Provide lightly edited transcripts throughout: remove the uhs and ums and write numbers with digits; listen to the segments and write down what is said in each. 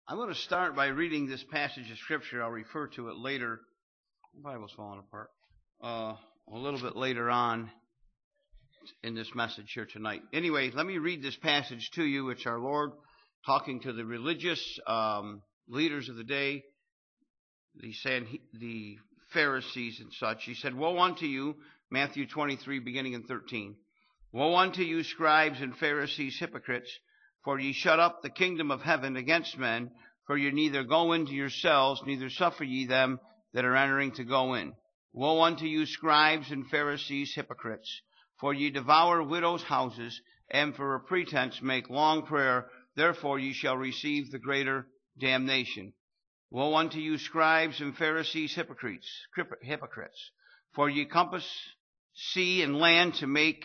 I'm going to start by reading this passage of Scripture. I'll refer to it later. The Bible's falling apart. A little bit later on in this message here tonight. Anyway, let me read this passage to you. It's our Lord talking to the religious leaders of the day, the Pharisees and such. He said, "Woe unto you," Matthew 23, beginning in 13. "Woe unto you, scribes and Pharisees, hypocrites, for ye shut up the kingdom of heaven against men, for ye neither go into yourselves, neither suffer ye them that are entering to go in. Woe unto you, scribes and Pharisees, hypocrites, for ye devour widows' houses, and for a pretense make long prayer, therefore ye shall receive the greater damnation. Woe unto you, scribes and Pharisees, hypocrites, for ye compass sea and land to make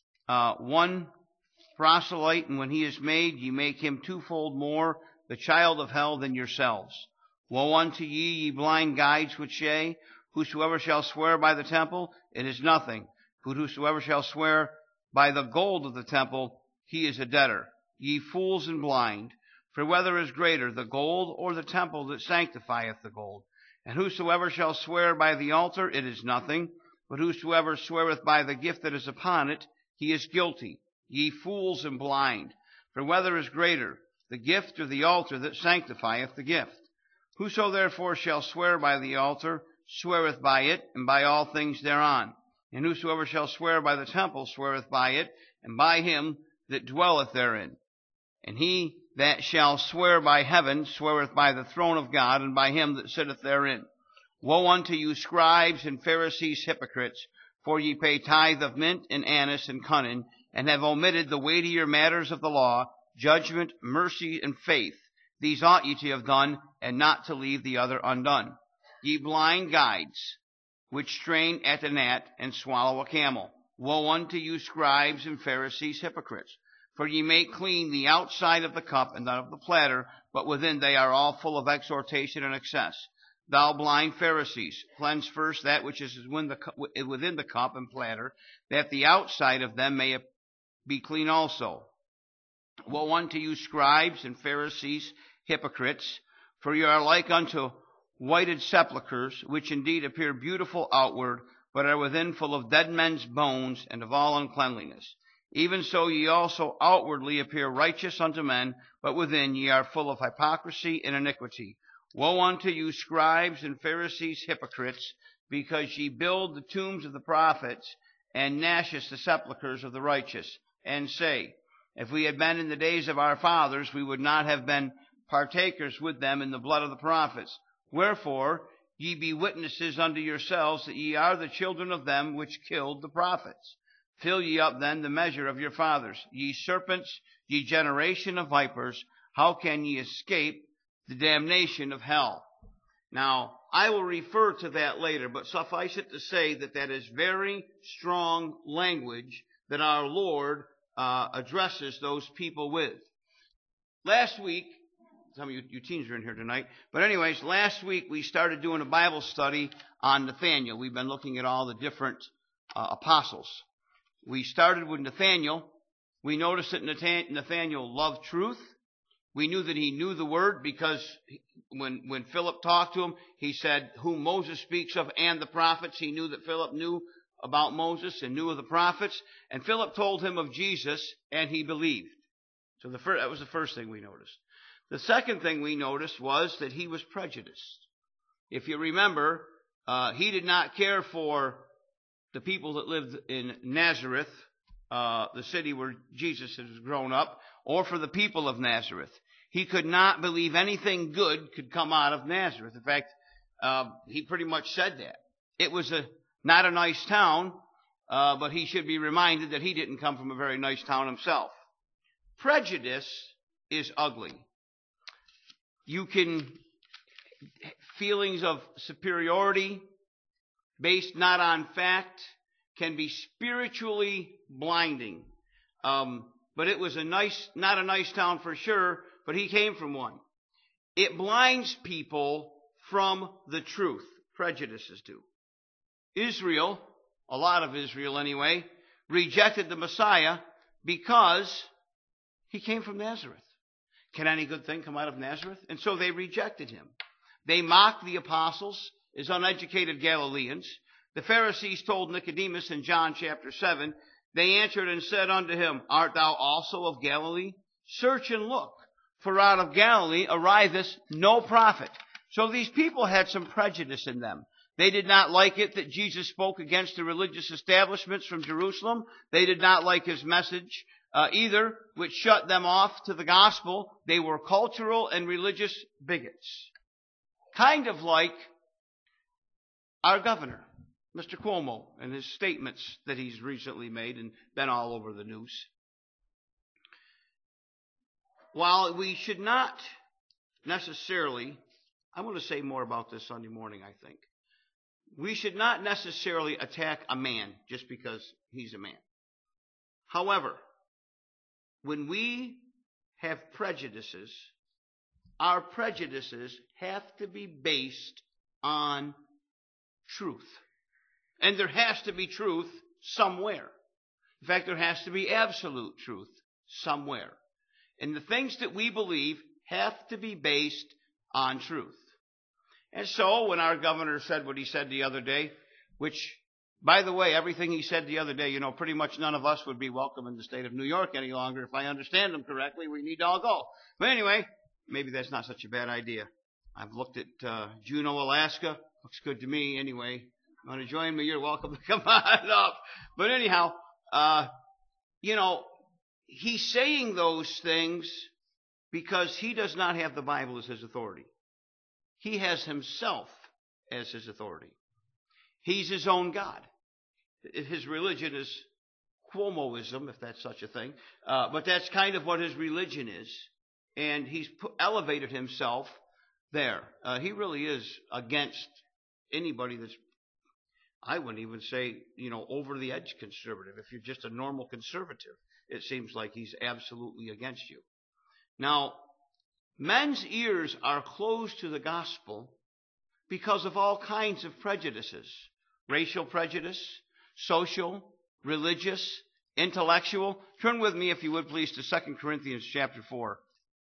one proselyte, and when he is made, ye make him twofold more the child of hell than yourselves. Woe unto ye, ye blind guides, which say, Whosoever shall swear by the temple, it is nothing. But whosoever shall swear by the gold of the temple, he is a debtor. Ye fools and blind, for whether is greater, the gold or the temple that sanctifieth the gold? And whosoever shall swear by the altar, it is nothing. But whosoever sweareth by the gift that is upon it, he is guilty. Ye fools and blind, for whether is greater, the gift or the altar that sanctifieth the gift? Whoso therefore shall swear by the altar, sweareth by it, and by all things thereon. And whosoever shall swear by the temple, sweareth by it, and by him that dwelleth therein. And he that shall swear by heaven, sweareth by the throne of God, and by him that sitteth therein. Woe unto you, scribes and Pharisees, hypocrites, for ye pay tithe of mint and anise and cunning, and have omitted the weightier matters of the law, judgment, mercy, and faith. These ought ye to have done, and not to leave the other undone. Ye blind guides, which strain at a gnat, and swallow a camel. Woe unto you, scribes and Pharisees, hypocrites, for ye make clean the outside of the cup and that of the platter, but within they are all full of exhortation and excess. Thou blind Pharisees, cleanse first that which is within the cup and platter, that the outside of them may be clean also. Woe unto you, scribes and Pharisees, hypocrites, for ye are like unto whited sepulchres, which indeed appear beautiful outward, but are within full of dead men's bones and of all uncleanliness. Even so ye also outwardly appear righteous unto men, but within ye are full of hypocrisy and iniquity. Woe unto you, scribes and Pharisees, hypocrites, because ye build the tombs of the prophets, and gnashest the sepulchres of the righteous, and say, If we had been in the days of our fathers, we would not have been partakers with them in the blood of the prophets. Wherefore ye be witnesses unto yourselves that ye are the children of them which killed the prophets. Fill ye up then the measure of your fathers. Ye serpents, ye generation of vipers, how can ye escape the damnation of hell? Now, I will refer to that later, but suffice it to say that that is very strong language that our Lord addresses those people with. Last week, some of you teens are in here tonight, but anyways, last week we started doing a Bible study on Nathaniel. We've been looking at all the different apostles. We started with Nathaniel. We noticed that Nathaniel loved truth. We knew that he knew the word because when Philip talked to him, he said, whom Moses speaks of and the prophets. He knew that Philip knew about Moses and knew of the prophets. And Philip told him of Jesus, and he believed. So that was the first thing we noticed. The second thing we noticed was that he was prejudiced. If you remember, he did not care for the people that lived in Nazareth, the city where Jesus had grown up, or for the people of Nazareth. He could not believe anything good could come out of Nazareth. In fact, he pretty much said that. It was not a nice town, but he should be reminded that he didn't come from a very nice town himself. Prejudice is ugly. Feelings of superiority based not on fact can be spiritually blinding. But it was not a nice town for sure, but he came from one. It blinds people from the truth. Prejudices do. Israel, a lot of Israel anyway, rejected the Messiah because he came from Nazareth. Can any good thing come out of Nazareth? And so they rejected him. They mocked the apostles as uneducated Galileans. The Pharisees told Nicodemus in John chapter 7, they answered and said unto him, Art thou also of Galilee? Search and look, for out of Galilee ariseth no prophet. So these people had some prejudice in them. They did not like it that Jesus spoke against the religious establishments from Jerusalem. They did not like his message either, which shut them off to the gospel. They were cultural and religious bigots. Kind of like our governor, Mr. Cuomo, and his statements that he's recently made and been all over the news. While we should not necessarily, I'm going to say more about this Sunday morning, I think. We should not necessarily attack a man just because he's a man. However, when we have prejudices, our prejudices have to be based on truth. And there has to be truth somewhere. In fact, there has to be absolute truth somewhere. And the things that we believe have to be based on truth. And so when our governor said what he said the other day, which, by the way, everything he said the other day, pretty much none of us would be welcome in the state of New York any longer. If I understand him correctly, we need to all go. But anyway, maybe that's not such a bad idea. I've looked at Juneau, Alaska. Looks good to me anyway. Want to join me? You're welcome to come on up. But anyhow, he's saying those things because he does not have the Bible as his authority. He has himself as his authority. He's his own God. His religion is Cuomoism, if that's such a thing. But that's kind of what his religion is. And he's elevated himself there. He really is against anybody that's, I wouldn't even say, over the edge conservative. If you're just a normal conservative, it seems like he's absolutely against you. Now, men's ears are closed to the gospel because of all kinds of prejudices. Racial prejudice, social, religious, intellectual. Turn with me, if you would please, to 2 Corinthians chapter 4.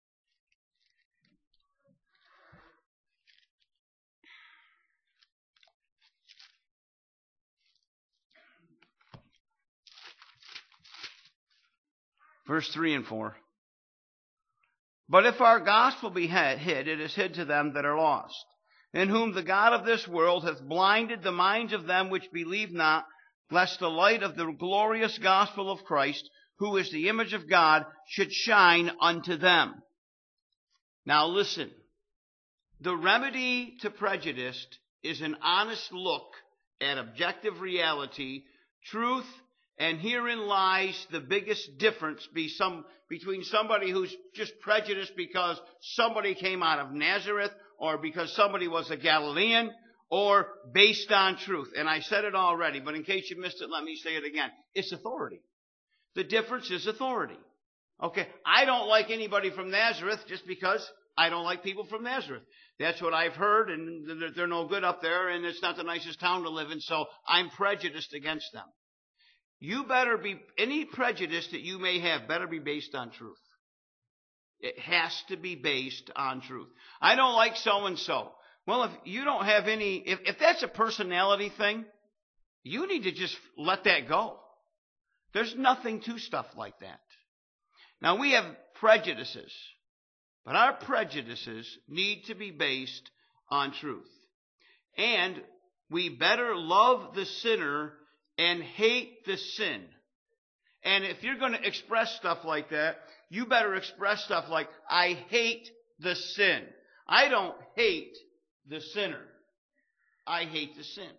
Verse 3 and 4. But if our gospel be hid, it is hid to them that are lost, in whom the God of this world hath blinded the minds of them which believe not, lest the light of the glorious gospel of Christ, who is the image of God, should shine unto them. Now listen, the remedy to prejudice is an honest look at objective reality, truth, and herein lies the biggest difference between somebody who's just prejudiced because somebody came out of Nazareth, or because somebody was a Galilean, or based on truth. And I said it already, but in case you missed it, let me say it again. It's authority. The difference is authority. Okay, I don't like anybody from Nazareth just because I don't like people from Nazareth. That's what I've heard, and they're no good up there, and it's not the nicest town to live in, so I'm prejudiced against them. You better be, any prejudice that you may have better be based on truth. It has to be based on truth. I don't like so-and-so. Well, if you don't have any, if that's a personality thing, you need to just let that go. There's nothing to stuff like that. Now, we have prejudices, but our prejudices need to be based on truth. And we better love the sinner and hate the sin. And if you're going to express stuff like that, you better express stuff like, I hate the sin. I don't hate the sinner. I hate the sin.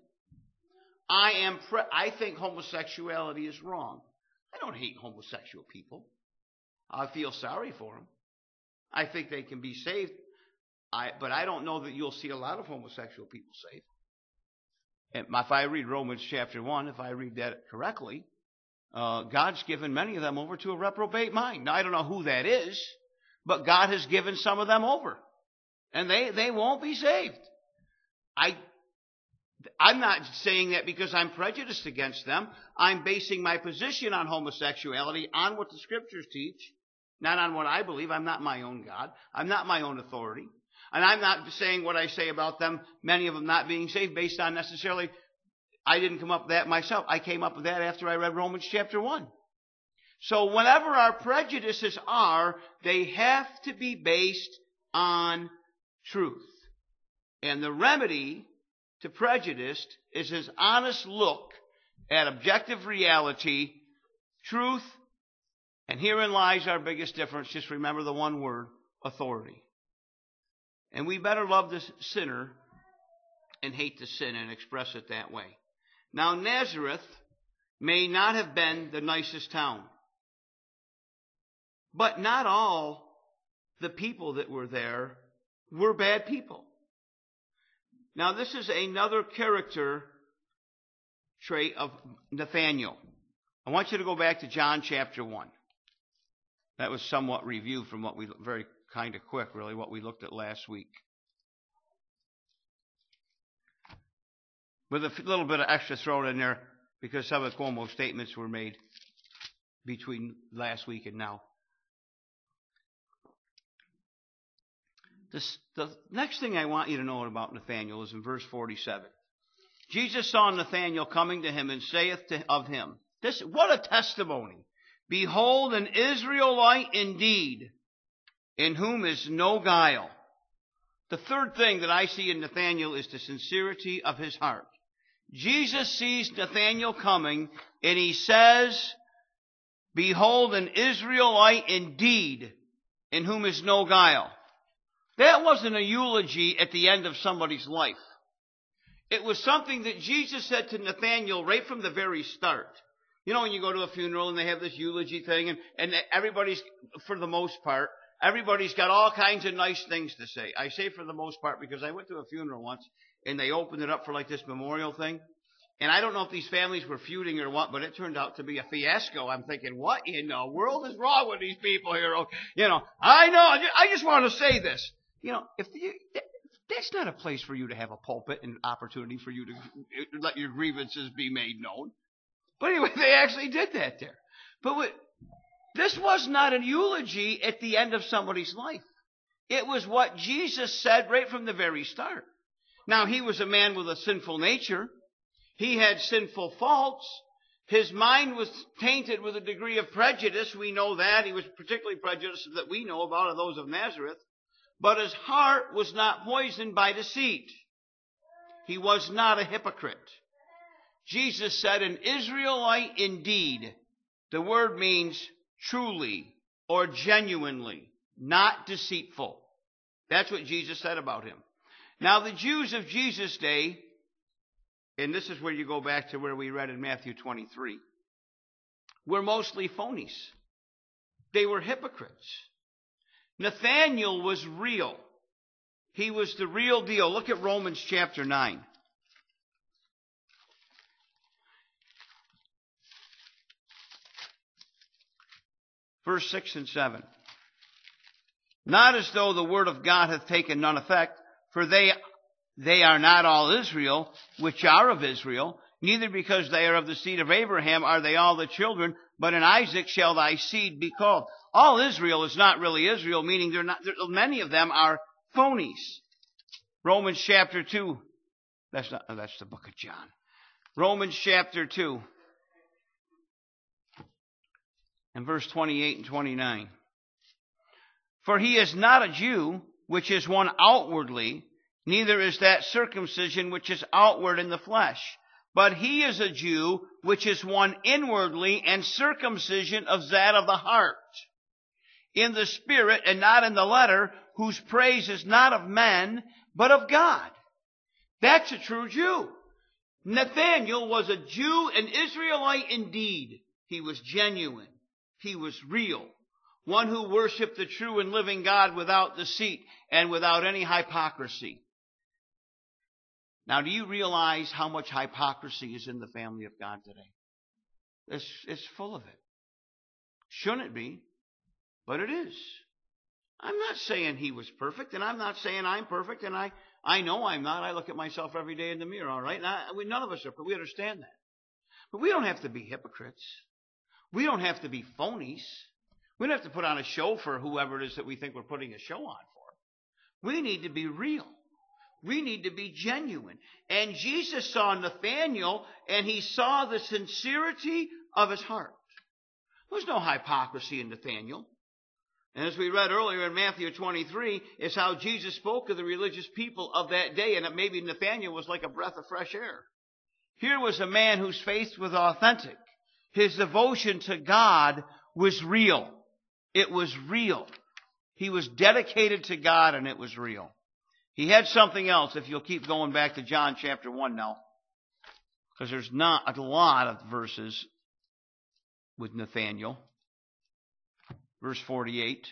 I think homosexuality is wrong. I don't hate homosexual people. I feel sorry for them. I think they can be saved. But I don't know that you'll see a lot of homosexual people saved. And if I read Romans chapter 1, if I read that correctly, God's given many of them over to a reprobate mind. Now, I don't know who that is, but God has given some of them over. And they won't be saved. I'm not saying that because I'm prejudiced against them. I'm basing my position on homosexuality on what the Scriptures teach. not on what I believe. I'm not my own God. I'm not my own authority. And I'm not saying what I say about them, many of them not being saved, based on necessarily, I didn't come up with that myself. I came up with that after I read Romans chapter 1. So whenever our prejudices are, they have to be based on truth. And the remedy to prejudice is his honest look at objective reality, truth, and herein lies our biggest difference. Just remember the one word, authority. And we better love the sinner and hate the sin and express it that way. Now, Nazareth may not have been the nicest town, but not all the people that were there were bad people. Now, this is another character trait of Nathanael. I want you to go back to John chapter 1. That was somewhat reviewed from what we, very kind of quick really, what we looked at last week. With a little bit of extra thrown in there because some of Cuomo's statements were made between last week and now. The next thing I want you to know about Nathanael is in verse 47. Jesus saw Nathanael coming to him and saith of him, what a testimony! Behold, an Israelite indeed, in whom is no guile. The third thing that I see in Nathanael is the sincerity of his heart. Jesus sees Nathanael coming, and he says, behold, an Israelite indeed, in whom is no guile. That wasn't a eulogy at the end of somebody's life. It was something that Jesus said to Nathanael right from the very start. You know, when you go to a funeral and they have this eulogy thing, and everybody's, for the most part, everybody's got all kinds of nice things to say. I say for the most part because I went to a funeral once, and they opened it up for like this memorial thing. And I don't know if these families were feuding or what, but it turned out to be a fiasco. I'm thinking, what in the world is wrong with these people here? You know, I just want to say this. You know, that's not a place for you to have a pulpit and opportunity for you to let your grievances be made known. But anyway, they actually did that there. But this was not a eulogy at the end of somebody's life. It was what Jesus said right from the very start. Now, he was a man with a sinful nature. He had sinful faults. His mind was tainted with a degree of prejudice. We know that. He was particularly prejudiced that we know about are those of Nazareth. But his heart was not poisoned by deceit. He was not a hypocrite. Jesus said, an Israelite indeed. The word means truly or genuinely, not deceitful. That's what Jesus said about him. Now, the Jews of Jesus' day, and this is where you go back to where we read in Matthew 23, were mostly phonies. They were hypocrites. Nathanael was real. He was the real deal. Look at Romans chapter 9. Verse 6 and 7. Not as though the word of God hath taken none effect, for they are not all Israel, which are of Israel, neither because they are of the seed of Abraham are they all the children, but in Isaac shall thy seed be called. All Israel is not really Israel, meaning many of them are phonies. Romans chapter 2. That's the book of John. Romans chapter 2. And verse 28 and 29. For he is not a Jew, which is one outwardly, neither is that circumcision which is outward in the flesh. But he is a Jew, which is one inwardly, and circumcision of that of the heart, in the spirit and not in the letter, whose praise is not of men, but of God. That's a true Jew. Nathanael was a Jew, an Israelite indeed. He was genuine. He was real. One who worshiped the true and living God without deceit and without any hypocrisy. Now, do you realize how much hypocrisy is in the family of God today? It's full of it. Shouldn't it be? But it is. I'm not saying he was perfect, and I'm not saying I'm perfect, and I know I'm not. I look at myself every day in the mirror, all right? None of us are, but we understand that. But we don't have to be hypocrites. We don't have to be phonies. We don't have to put on a show for whoever it is that we think we're putting a show on for. We need to be real. We need to be genuine. And Jesus saw Nathanael, and he saw the sincerity of his heart. There was no hypocrisy in Nathanael. And as we read earlier in Matthew 23, it's how Jesus spoke of the religious people of that day, and that maybe Nathanael was like a breath of fresh air. Here was a man whose faith was authentic. His devotion to God was real. It was real. He was dedicated to God, and it was real. He had something else, if you'll keep going back to John chapter 1 now, because there's not a lot of verses with Nathanael. Verse 48.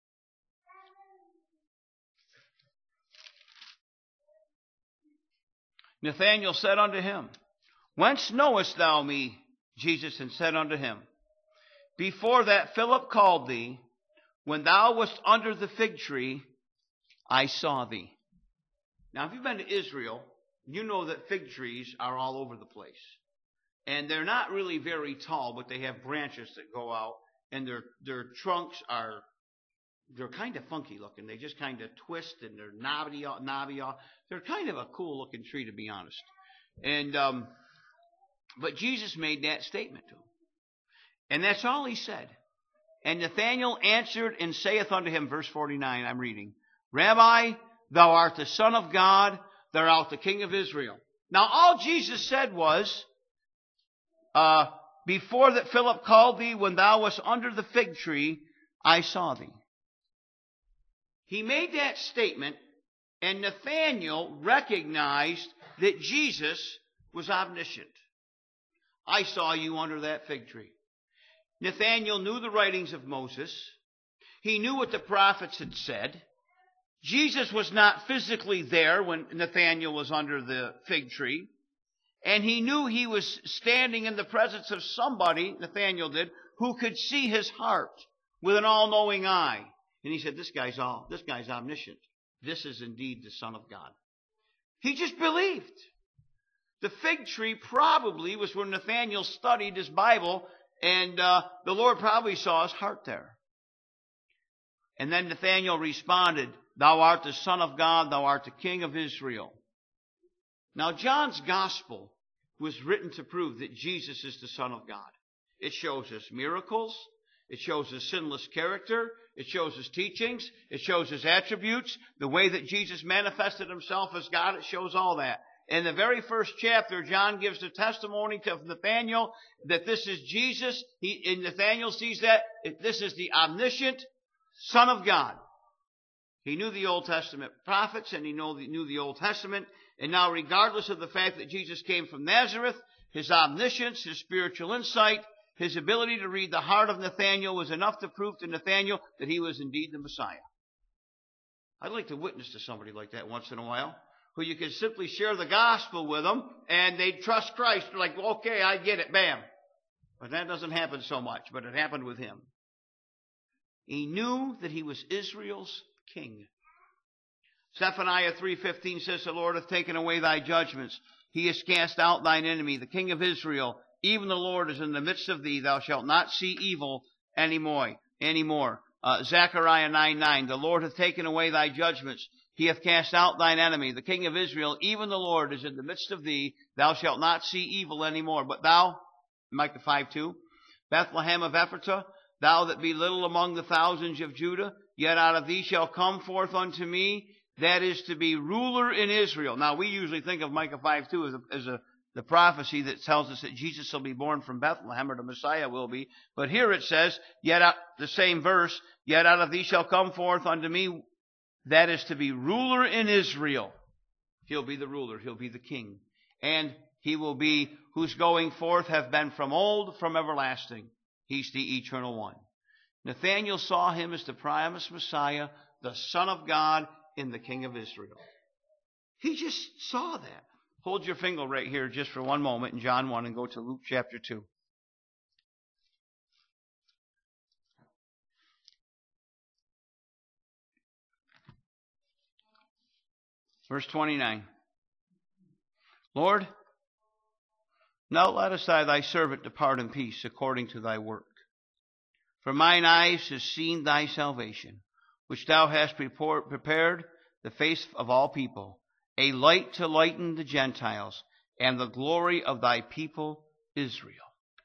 Nathanael said unto him, Whence knowest thou me? Jesus and said unto him, Before that Philip called thee, when thou wast under the fig tree, I saw thee. Now, if you've been to Israel, you know that fig trees are all over the place. And they're not really very tall, but they have branches that go out. And their trunks they're kind of funky looking. They just kind of twist and they're knobby. They're kind of a cool looking tree, to be honest. And but Jesus made that statement to him. And that's all he said. And Nathanael answered and saith unto him, verse 49, I'm reading, Rabbi, thou art the Son of God, thou art the King of Israel. Now all Jesus said was, Before that Philip called thee, when thou wast under the fig tree, I saw thee. He made that statement, and Nathanael recognized that Jesus was omniscient. I saw you under that fig tree. Nathanael knew the writings of Moses. He knew what the prophets had said. Jesus was not physically there when Nathanael was under the fig tree. And he knew he was standing in the presence of somebody, Nathanael did, who could see his heart with an all-knowing eye. And he said, this guy's omniscient. This is indeed the Son of God. He just believed. The fig tree probably was where Nathanael studied his Bible, and the Lord probably saw his heart there. And then Nathanael responded, Thou art the Son of God, thou art the King of Israel. Now, John's gospel was written to prove that Jesus is the Son of God. It shows us miracles. It shows his sinless character. It shows his teachings. It shows his attributes. The way that Jesus manifested himself as God, it shows all that. In the very first chapter, John gives the testimony to Nathanael that this is Jesus. Nathanael sees that this is the omniscient Son of God. He knew the Old Testament prophets, and he knew the Old Testament. And now, regardless of the fact that Jesus came from Nazareth, his omniscience, his spiritual insight, his ability to read the heart of Nathanael was enough to prove to Nathanael that he was indeed the Messiah. I'd like to witness to somebody like that once in a while, who you can simply share the gospel with them, and they trust Christ. They're like, okay, I get it, bam. But that doesn't happen so much, but it happened with him. He knew that he was Israel's king. Zephaniah 3:15 says, The Lord hath taken away thy judgments. He has cast out thine enemy, the King of Israel. Even the Lord is in the midst of thee. Thou shalt not see evil anymore. Zechariah 9:9, The Lord hath taken away thy judgments. He hath cast out thine enemy, the King of Israel. Even the Lord is in the midst of thee. Thou shalt not see evil anymore. But thou, Micah 5:2, Bethlehem of Ephratah, thou that be little among the thousands of Judah, yet out of thee shall come forth unto me, that is to be ruler in Israel. Now, we usually think of Micah 5:2 as the prophecy that tells us that Jesus will be born from Bethlehem, or the Messiah will be. But here it says, the same verse, yet out of thee shall come forth unto me, that is to be ruler in Israel. He'll be the ruler. He'll be the king. And he will be, whose going forth have been from old, from everlasting. He's the eternal one. Nathanael saw him as the promised Messiah, the Son of God, and the King of Israel. He just saw that. Hold your finger right here just for one moment in John 1 and go to Luke chapter 2. Verse 29. Lord, now lettest thou thy servant depart in peace according to thy work. For mine eyes have seen thy salvation, which thou hast prepared the face of all people, a light to lighten the Gentiles, and the glory of thy people Israel.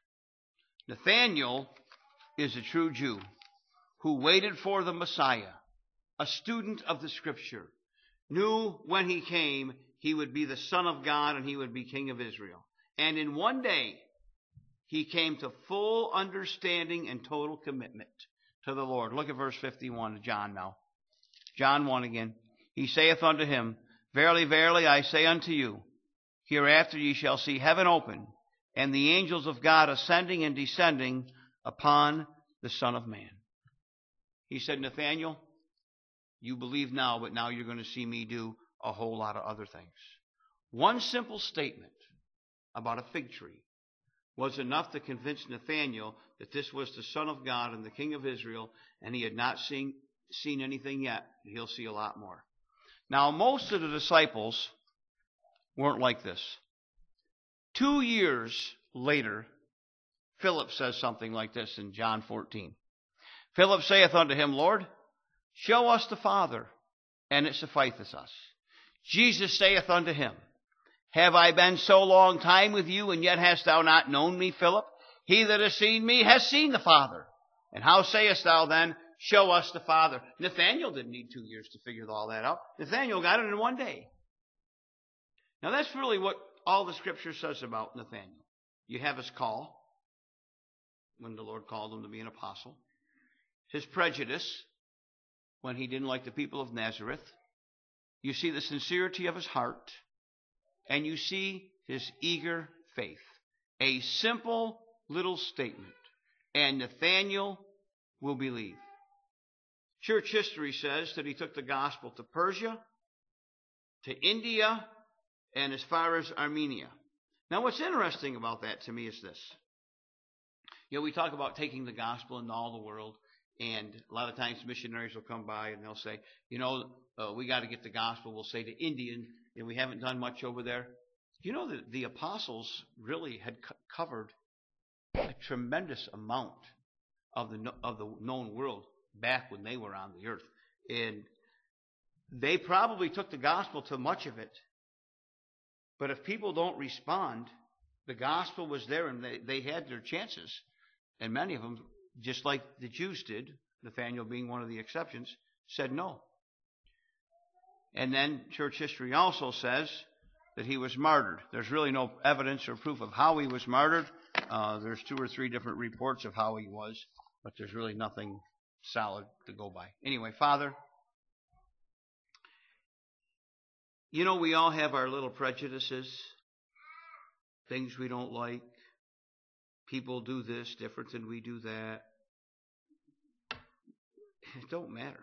Nathanael is a true Jew who waited for the Messiah, a student of the Scripture, knew when he came he would be the Son of God and he would be King of Israel. And in one day, he came to full understanding and total commitment to the Lord. Look at verse 51 of John now. John 1 again. He saith unto him, Verily, verily, I say unto you, hereafter ye shall see heaven open, and the angels of God ascending and descending upon the Son of Man. He said, Nathanael, you believe now, but now you're going to see me do a whole lot of other things. One simple statement about a fig tree was enough to convince Nathanael that this was the Son of God and the King of Israel, and he had not seen anything yet. He'll see a lot more. Now, most of the disciples weren't like this. 2 years later, Philip says something like this in John 14. Philip saith unto him, Lord, show us the Father, and it sufficeth us. Jesus saith unto him, Have I been so long time with you, and yet hast thou not known me, Philip? He that has seen me has seen the Father. And how sayest thou then, Show us the Father? Nathanael didn't need 2 years to figure all that out. Nathanael got it in one day. Now that's really what all the Scripture says about Nathanael. You have his call, when the Lord called him to be an apostle. His prejudice, when he didn't like the people of Nazareth. You see the sincerity of his heart. And you see his eager faith. A simple little statement. And Nathanael will believe. Church history says that he took the gospel to Persia, to India, and as far as Armenia. Now what's interesting about that to me is this. You know, we talk about taking the gospel into all the world, and a lot of times missionaries will come by and they'll say, we got to get the gospel, we'll say to Indian, and we haven't done much over there. You know that the apostles really had covered a tremendous amount of the known world back when they were on the earth. And they probably took the gospel to much of it. But if people don't respond, the gospel was there and they had their chances. And many of them, just like the Jews did, Nathanael being one of the exceptions, said no. And then church history also says that he was martyred. There's really no evidence or proof of how he was martyred. There's 2 or 3 different reports of how he was, but there's really nothing solid to go by. Anyway, Father, we all have our little prejudices, things we don't like. People do this different than we do that. It don't matter.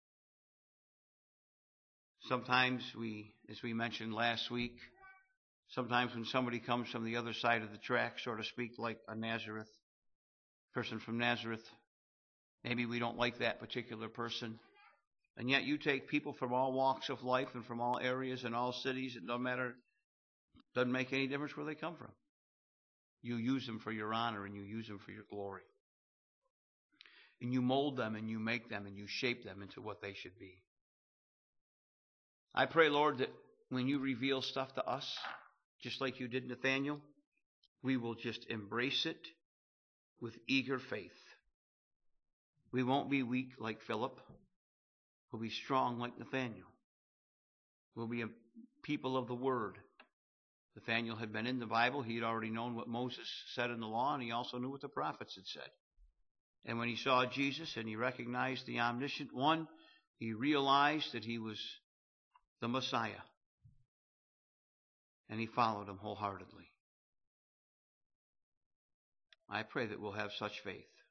Sometimes as we mentioned last week, sometimes when somebody comes from the other side of the track, so to speak, like a person from Nazareth, maybe we don't like that particular person. And yet you take people from all walks of life and from all areas and all cities. It doesn't make any difference where they come from. You use them for your honor and you use them for your glory. And you mold them and you make them and you shape them into what they should be. I pray, Lord, that when you reveal stuff to us, just like you did Nathanael, we will just embrace it with eager faith. We won't be weak like Philip. We'll be strong like Nathanael. We'll be a people of the Word. Nathanael had been in the Bible. He had already known what Moses said in the law, and he also knew what the prophets had said. And when he saw Jesus and he recognized the omniscient one, he realized that he was the Messiah. And he followed him wholeheartedly. I pray that we'll have such faith.